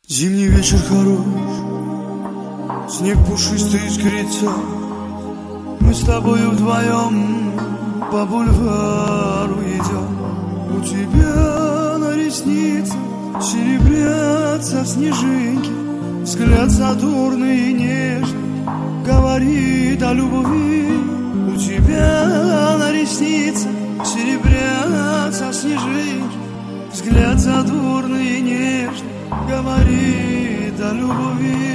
Зимний вечер хорош, снег пушистый искрится. Мы с тобою вдвоем по бульвару идем. У тебя на ресницах серебрятся снежинки. Взгляд задорный и нежный говорит о любви. У тебя на ресницах серебрятся снежинки. Взгляд задорный и нежный говорит о любви.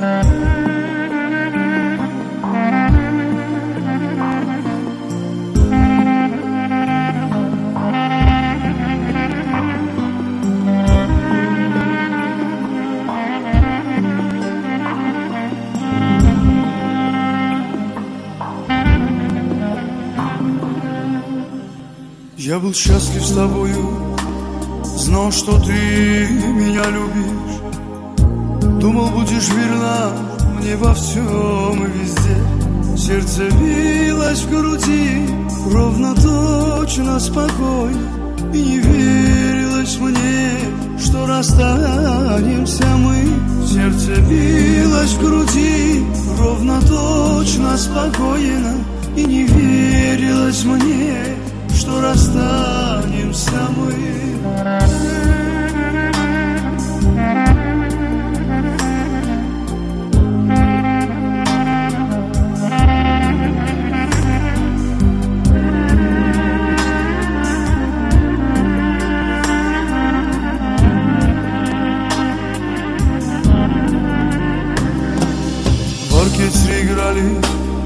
Я был счастлив с тобою, знал, что ты меня любишь. Думал, будешь верна мне во всем и везде. Сердце билось в груди ровно, точно, спокойно. И не верилось мне, что расстанемся мы. Сердце билось в груди ровно, точно, спокойно. И не верилось мне, что расстанемся мы. В оркестре играли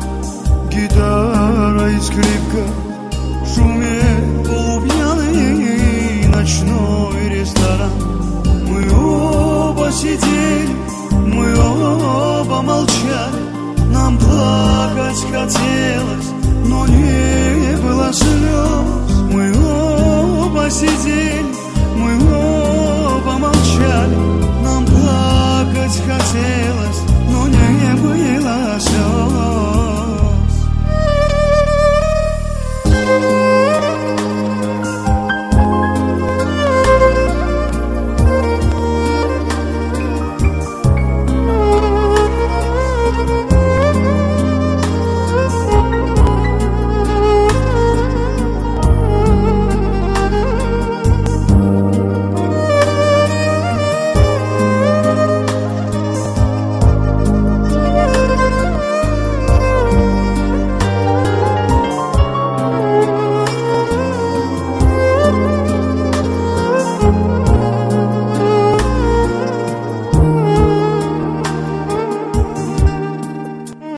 гитара и скрипка. В шуме полупьяный ночной ресторан. Мы оба сидели, мы оба молчали. Нам плакать хотелось, но не было слез. Мы оба сидели,